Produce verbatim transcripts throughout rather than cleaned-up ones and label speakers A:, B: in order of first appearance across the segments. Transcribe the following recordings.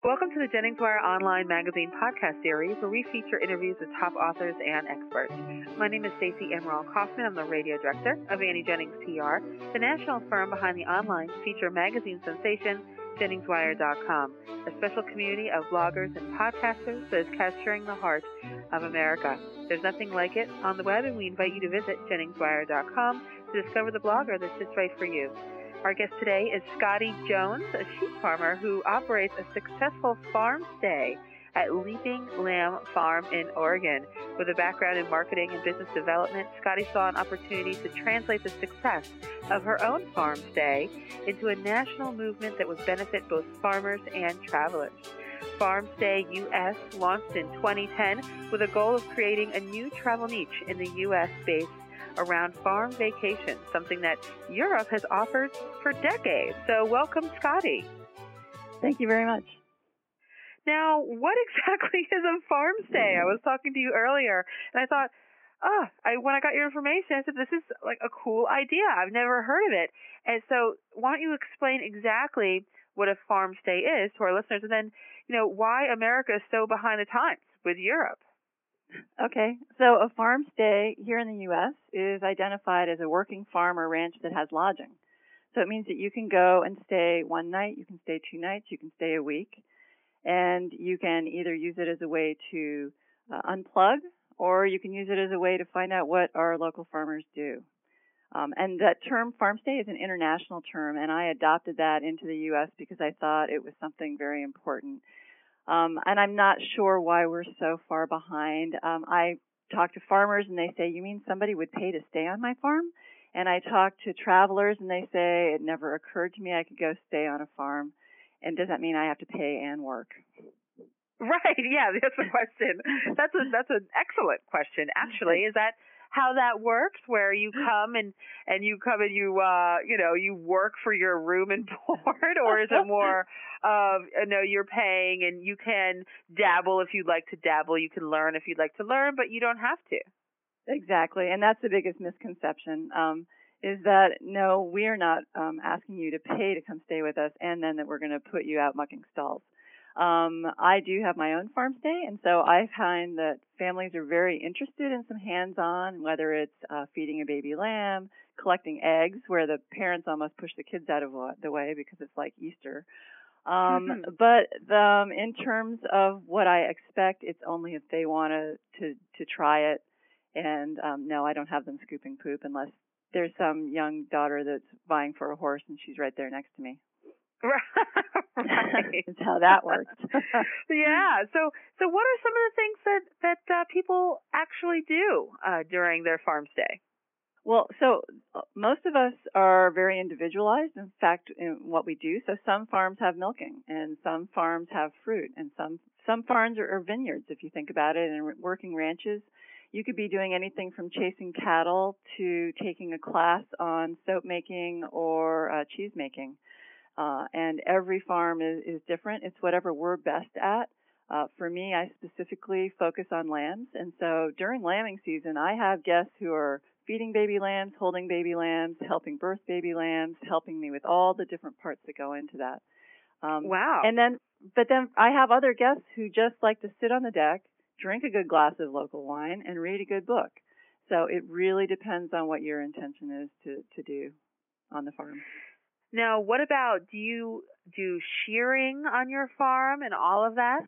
A: Welcome to the Jennings Wire Online Magazine podcast series, where we feature interviews with top authors and experts. My name is Stacey Emerald Kaufman. I'm the radio director of Annie Jennings P R, the national firm behind the online feature magazine sensation, Jennings Wire dot com, a special community of bloggers and podcasters that is capturing the heart of America. There's nothing like it on the web, and we invite you to visit Jennings Wire dot com to discover the blogger that's just right for you. Our guest today is Scotty Jones, a sheep farmer who operates a successful farm stay at Leaping Lamb Farm in Oregon. With a background in marketing and business development, Scotty saw an opportunity to translate the success of her own farm stay into a national movement that would benefit both farmers and travelers. Farm Stay U S launched in twenty ten with a goal of creating a new travel niche in the U S based around farm vacation, something that Europe has offered for decades. So welcome, Scotty.
B: Thank you very much.
A: Now, what exactly is a farm stay? I was talking to you earlier, and I thought, oh, I, when I got your information, I said, this is like a cool idea. I've never heard of it. And so why don't you explain exactly what a farm stay is to our listeners, and then, you know, why America is so behind the times with Europe?
B: Okay, so a farm stay here in the U S is identified as a working farm or ranch that has lodging. So it means that you can go and stay one night, you can stay two nights, you can stay a week, and you can either use it as a way to uh, unplug, or you can use it as a way to find out what our local farmers do. Um, and that term farm stay is an international term, and I adopted that into the U S because I thought it was something very important. Um, and I'm not sure why we're so far behind. Um, I talk to farmers and they say, you mean somebody would pay to stay on my farm? And I talk to travelers and they say, it never occurred to me I could go stay on a farm. And does that mean I have to pay and work?
A: Right, yeah, that's the question. That's a, that's an excellent question, actually. Is that how that works, where you come and, and you come and you, uh, you know, you work for your room and board, or is it more of, you know, you're paying and you can dabble if you'd like to dabble, you can learn if you'd like to learn, but you don't have to?
B: Exactly, and that's the biggest misconception, um, is that, no, we are not um, asking you to pay to come stay with us and then that we're going to put you out mucking stalls. Um, I do have my own farm stay, and so I find that families are very interested in some hands-on, whether it's uh, feeding a baby lamb, collecting eggs, where the parents almost push the kids out of the way because it's like Easter. Um,
A: Mm-hmm.
B: But um, in terms of what I expect, it's only if they want to to to try it. And um, no, I don't have them scooping poop unless there's some young daughter that's vying for a horse and she's right there next to me.
A: Right.
B: That's how that works.
A: Yeah. So, so what are some of the things that that uh, people actually do uh, during their farm stay?
B: Well, so uh, most of us are very individualized, in fact, in what we do. So some farms have milking, and some farms have fruit, and some some farms are, are vineyards. If you think about it, and working ranches, you could be doing anything from chasing cattle to taking a class on soap making or uh, cheese making. Uh, and every farm is, is different. It's whatever we're best at. Uh, for me, I specifically focus on lambs. And so during lambing season, I have guests who are feeding baby lambs, holding baby lambs, helping birth baby lambs, helping me with all the different parts that go into that. Um,
A: Wow.
B: And then, but then I have other guests who just like to sit on the deck, drink a good glass of local wine, and read a good book. So it really depends on what your intention is to, to do on the farm.
A: Now, what about, do you do shearing on your farm and all of that?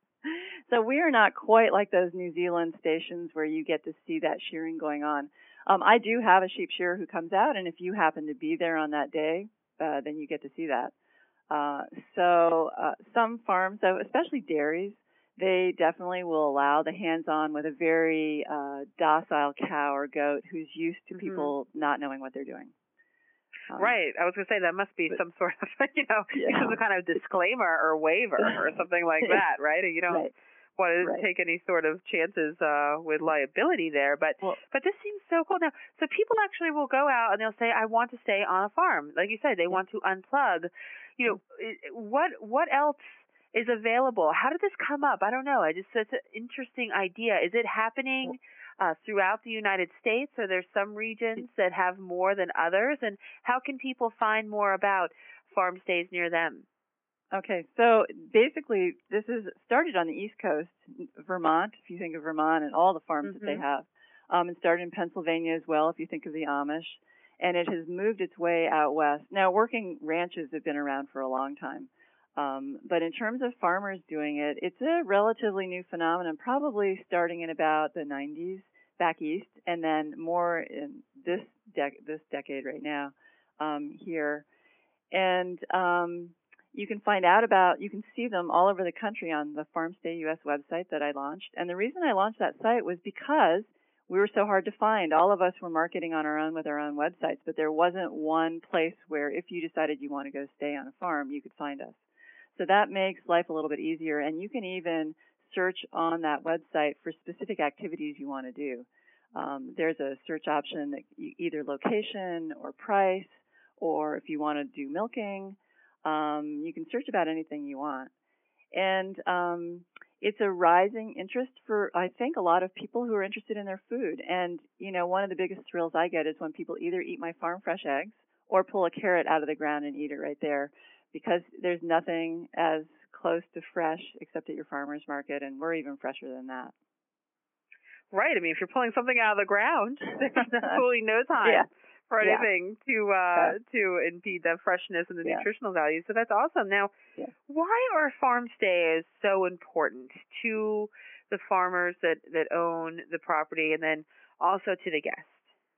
B: So we are not quite like those New Zealand stations where you get to see that shearing going on. Um, I do have a sheep shearer who comes out, and if you happen to be there on that day, uh, then you get to see that. Uh, so uh, some farms, so especially dairies, they definitely will allow the hands-on with a very uh, docile cow or goat who's used to
A: Mm-hmm.
B: people not knowing what they're doing. Um,
A: Right. I was going to say that must be
B: but,
A: some sort of, you know,
B: yeah.
A: some kind of disclaimer or waiver or something like that, right? You don't
B: Right.
A: want to
B: Right.
A: take any sort of chances uh, with liability there. But
B: Well,
A: but this seems so cool. Now, so people actually will go out and they'll say, I want to stay on a farm. Like you said, they
B: yeah.
A: want to unplug. You know, what what else is available? How did this come up? I don't know. I just, it's an interesting idea. Is it happening uh, throughout the United States? Are there some regions that have more than others? And how can people find more about farm stays near them?
B: Okay, so basically this is started on the East Coast, Vermont, if you think of Vermont and all the farms
A: mm-hmm.
B: that they have. Um, it started in Pennsylvania as well, if you think of the Amish. And it has moved its way out west. Now, working ranches have been around for a long time. Um, but in terms of farmers doing it, it's a relatively new phenomenon, probably starting in about the nineties back east, and then more in this dec- this decade right now um, here. And um, you can find out about, you can see them all over the country on the Farmstay U S website that I launched. And the reason I launched that site was because we were so hard to find. All of us were marketing on our own with our own websites, but there wasn't one place where if you decided you want to go stay on a farm, you could find us. So that makes life a little bit easier, and you can even search on that website for specific activities you want to do. Um, there's a search option that you, either location or price, or if you want to do milking, um, you can search about anything you want. And um, it's a rising interest for, I think, a lot of people who are interested in their food. And, you know, one of the biggest thrills I get is when people either eat my farm fresh eggs or pull a carrot out of the ground and eat it right there, because there's nothing as close to fresh except at your farmer's market, and we're even fresher than that.
A: Right. I mean, if you're pulling something out of the ground, there's absolutely no time
B: yeah.
A: for anything
B: yeah.
A: to uh,
B: yeah.
A: to impede the freshness and the
B: yeah.
A: nutritional value. So that's awesome. Now,
B: yeah.
A: why are farm stays so important to the farmers that, that own the property, and then also to the guests?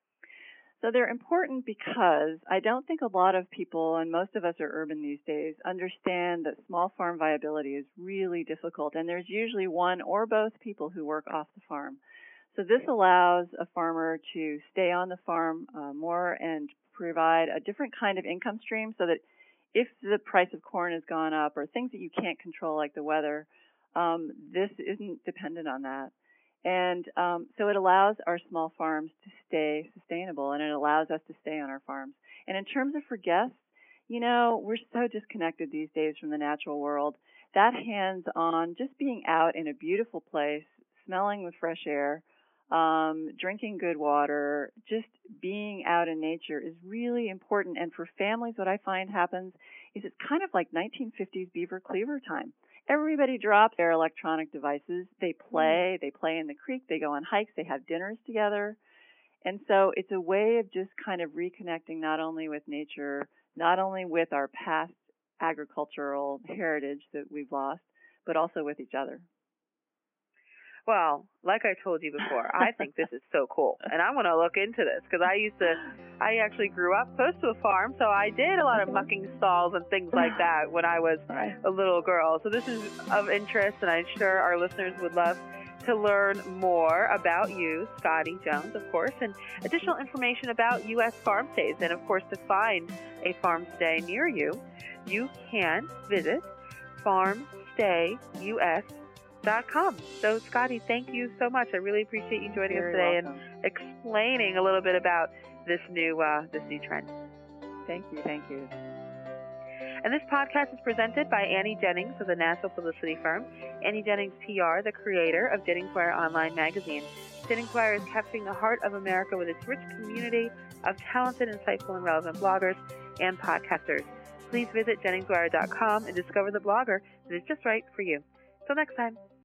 B: So they're important because I don't think a lot of people, and most of us are urban these days, understand that small farm viability is really difficult, and there's usually one or both people who work off the farm. So this allows a farmer to stay on the farm uh, more and provide a different kind of income stream, so that if the price of corn has gone up or things that you can't control like the weather, um, this isn't dependent on that. And um, so it allows our small farms to stay sustainable, and it allows us to stay on our farms. And in terms of for guests, you know, we're so disconnected these days from the natural world. That hands-on, just being out in a beautiful place, smelling with fresh air, um, drinking good water, just being out in nature is really important. And for families, what I find happens is it's kind of like nineteen fifties beaver cleaver time. Everybody drops their electronic devices. They play. They play in the creek. They go on hikes. They have dinners together. And so it's a way of just kind of reconnecting not only with nature, not only with our past agricultural heritage that we've lost, but also with each other.
A: Well, like I told you before, I think this is so cool, and I want to look into this because I used to, I actually grew up close to a farm, so I did a lot of mucking stalls and things like that when I was a little girl. So this is of interest, and I'm sure our listeners would love to learn more about you, Scotty Jones, of course, and additional information about U S farm stays. And, of course, to find a farm stay near you, you can visit farmstay U S dot com. So, Scotty, thank you so much. I really appreciate you joining
B: You're
A: us today
B: welcome.
A: and explaining a little bit about this new uh, this new trend.
B: Thank you. Thank you.
A: And this podcast is presented by Annie Jennings of the national publicity firm Annie Jennings P R, the creator of JenningsWire Online Magazine. JenningsWire is capturing the heart of America with its rich community of talented, insightful, and relevant bloggers and podcasters. Please visit Jennings Wire dot com and discover the blogger that is just right for you. Till next time.